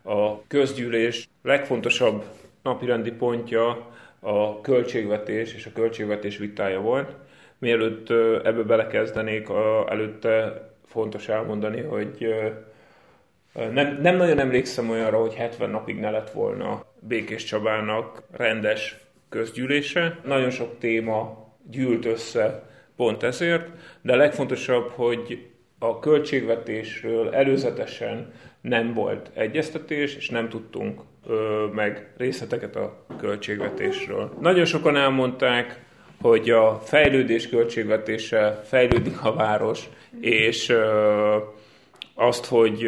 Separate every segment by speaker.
Speaker 1: A közgyűlés legfontosabb napirendi pontja a költségvetés és a költségvetés vitája volt. Mielőtt ebbe belekezdenék, előtte fontos elmondani, hogy nem nagyon emlékszem olyanra, hogy 70 napig ne lett volna Békés Csabának rendes közgyűlése. Nagyon sok téma gyűlt össze pont ezért, de a legfontosabb, hogy a költségvetésről előzetesen nem volt egyeztetés, és nem tudtunk meg részleteket a költségvetésről. Nagyon sokan elmondták, hogy a fejlődés költségvetése fejlődik a város, és azt, hogy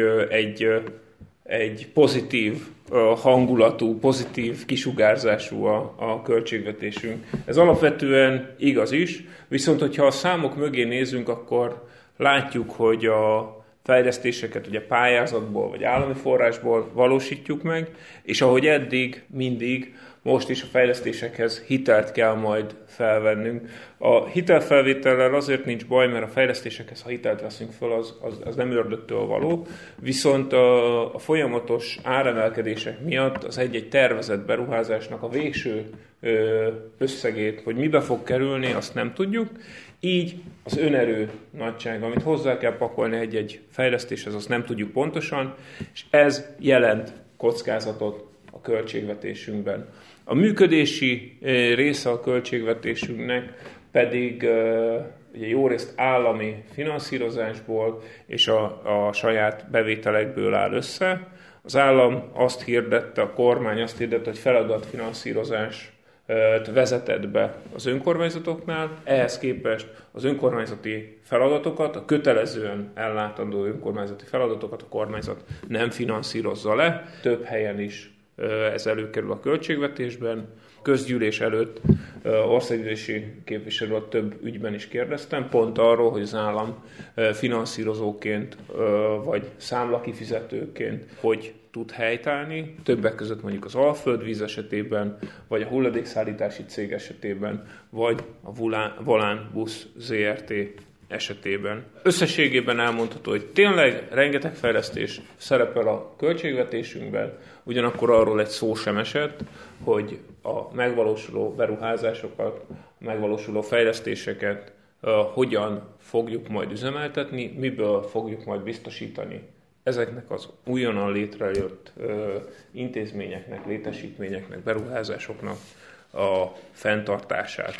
Speaker 1: egy pozitív hangulatú, pozitív kisugárzású a költségvetésünk. Ez alapvetően igaz is, viszont hogyha a számok mögé nézünk, akkor látjuk, hogy a fejlesztéseket ugye pályázatból vagy állami forrásból valósítjuk meg, és ahogy eddig, mindig, most is a fejlesztésekhez hitelt kell majd felvennünk. A hitelfelvétellel azért nincs baj, mert a fejlesztésekhez, ha hitelt veszünk fel, az nem ördögtől való, viszont a folyamatos áremelkedések miatt az egy-egy tervezett beruházásnak a végső összegét, hogy mibe fog kerülni, azt nem tudjuk. Így az önerő nagyság, amit hozzá kell pakolni egy-egy fejlesztéshez, azt nem tudjuk pontosan, és ez jelent kockázatot a költségvetésünkben. A működési része a költségvetésünknek pedig ugye jó részt állami finanszírozásból és a saját bevételekből áll össze. Az állam azt hirdette, a kormány azt hirdette, hogy feladatfinanszírozás vezetett be az önkormányzatoknál, ehhez képest az önkormányzati feladatokat, a kötelezően ellátandó önkormányzati feladatokat a kormányzat nem finanszírozza le. Több helyen is ez előkerül a költségvetésben. Közgyűlés előtt országgyűlési képviselőt több ügyben is kérdeztem, pont arról, hogy az állam finanszírozóként vagy számlakifizetőként hogy tud helytállni, többek között mondjuk az Alföldvíz esetében, vagy a hulladékszállítási cég esetében, vagy a Volán Busz Zrt. Esetében. Összességében elmondható, hogy tényleg rengeteg fejlesztés szerepel a költségvetésünkben, ugyanakkor arról egy szó sem esett, hogy a megvalósuló beruházásokat, a megvalósuló fejlesztéseket hogyan fogjuk majd üzemeltetni, miből fogjuk majd biztosítani ezeknek az újonnan létrejött intézményeknek, létesítményeknek, beruházásoknak a fenntartását.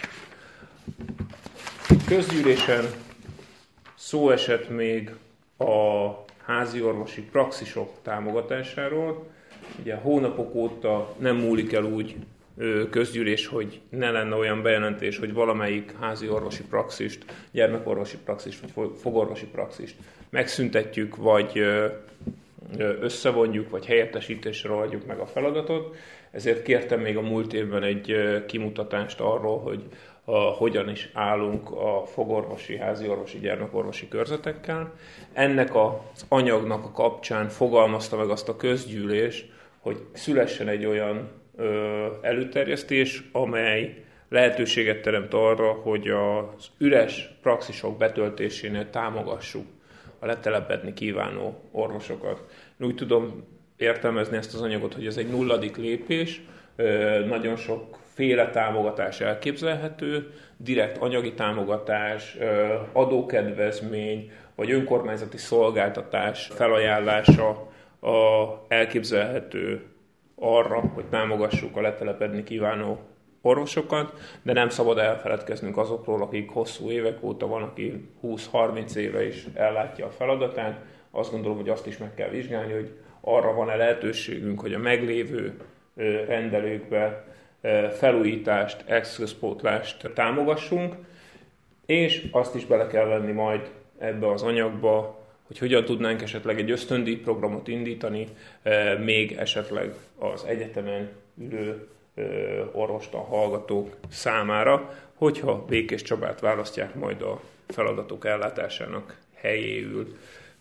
Speaker 1: Közgyűlésen szó esett még a házi orvosi praxisok támogatásáról. Ugye hónapok óta nem múlik el úgy közgyűlés, hogy ne lenne olyan bejelentés, hogy valamelyik házi orvosi praxist, gyermekorvosi praxist vagy fogorvosi praxist megszüntetjük, vagy összevonjuk, vagy helyettesítésre adjuk meg a feladatot. Ezért kértem még a múlt évben egy kimutatást arról, hogy hogyan is állunk a fogorvosi, háziorvosi, gyermekorvosi körzetekkel. Ennek az anyagnak a kapcsán fogalmazta meg azt a közgyűlés, hogy szülessen egy olyan előterjesztés, amely lehetőséget teremt arra, hogy az üres praxisok betöltésénél támogassuk a letelepedni kívánó orvosokat. Úgy tudom értelmezni ezt az anyagot, hogy ez egy nulladik lépés, nagyon sok féle támogatás elképzelhető, direkt anyagi támogatás, adókedvezmény, vagy önkormányzati szolgáltatás felajánlása elképzelhető arra, hogy támogassuk a letelepedni kívánó orvosokat, de nem szabad elfeledkeznünk azokról, akik hosszú évek óta van, aki 20-30 éve is ellátja a feladatát. Azt gondolom, hogy azt is meg kell vizsgálni, hogy arra van-e lehetőségünk, hogy a meglévő rendelőkbe felújítást, eszközpótlást támogassunk, és azt is bele kell venni majd ebbe az anyagba, hogy hogyan tudnánk esetleg egy ösztöndíjprogramot indítani, még esetleg az egyetemen ülő orvostan hallgatók számára, hogyha Békés Csabát választják majd a feladatok ellátásának helyéül.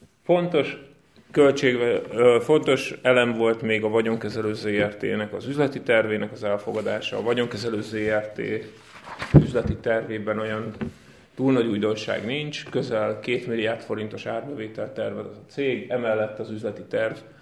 Speaker 1: Fontos elem volt még a Vagyonkezelő Zrt.-nek az üzleti tervének az elfogadása. A Vagyonkezelő Zrt. Üzleti tervében olyan túl nagy újdonság nincs, közel 2 milliárd forintos árbevételt tervez a cég, emellett az üzleti terv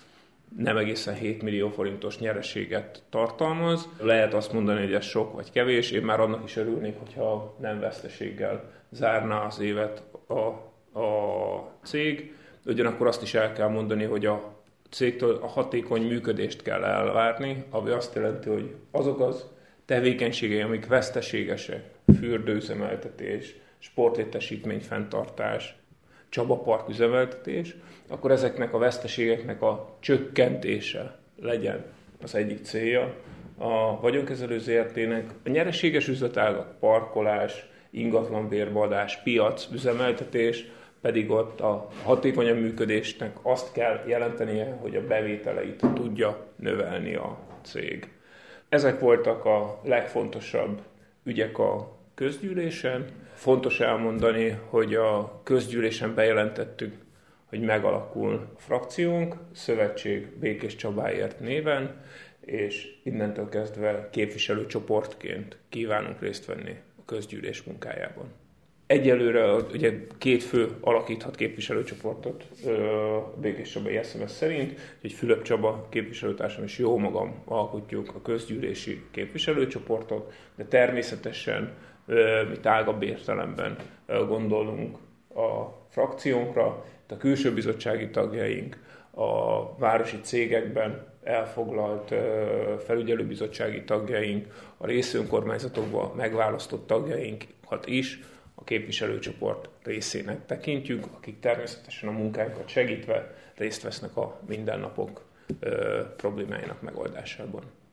Speaker 1: nem egészen 7 millió forintos nyereséget tartalmaz. Lehet azt mondani, hogy ez sok vagy kevés, én már annak is örülnék, hogyha nem veszteséggel zárná az évet a cég. Ugyanakkor azt is el kell mondani, hogy a cégtől a hatékony működést kell elvárni, ami azt jelenti, hogy azok az tevékenységei, amik veszteségesek, fürdőüzemeltetés, sportlétesítmény fenntartás, Csaba Park üzemeltetés, akkor ezeknek a veszteségeknek a csökkentése legyen az egyik célja a vagyonkezelő ZRT-nek. A nyereséges üzletágak, parkolás, ingatlanbérbeadás, piac, üzemeltetés, pedig ott a hatékonyabb működésnek azt kell jelentenie, hogy a bevételeit tudja növelni a cég. Ezek voltak a legfontosabb ügyek a közgyűlésen. Fontos elmondani, hogy a közgyűlésen bejelentettük, hogy megalakul a frakciónk, Szövetség Békés Csabáért néven, és innentől kezdve képviselőcsoportként kívánunk részt venni a közgyűlés munkájában. Egyelőre ugye 2 fő alakíthat képviselőcsoportot Békés Csabai SMS szerint, hogy Fülöp Csaba képviselőtársam és jó magam alkotjuk a közgyűlési képviselőcsoportot, de természetesen mi tágabb értelemben gondolunk a frakciónkra, a külső bizottsági tagjaink, a városi cégekben elfoglalt felügyelőbizottsági tagjaink, a részönkormányzatokban megválasztott tagjainkat is a képviselőcsoport részének tekintjük, akik természetesen a munkánkat segítve részt vesznek a mindennapok problémáinak megoldásában.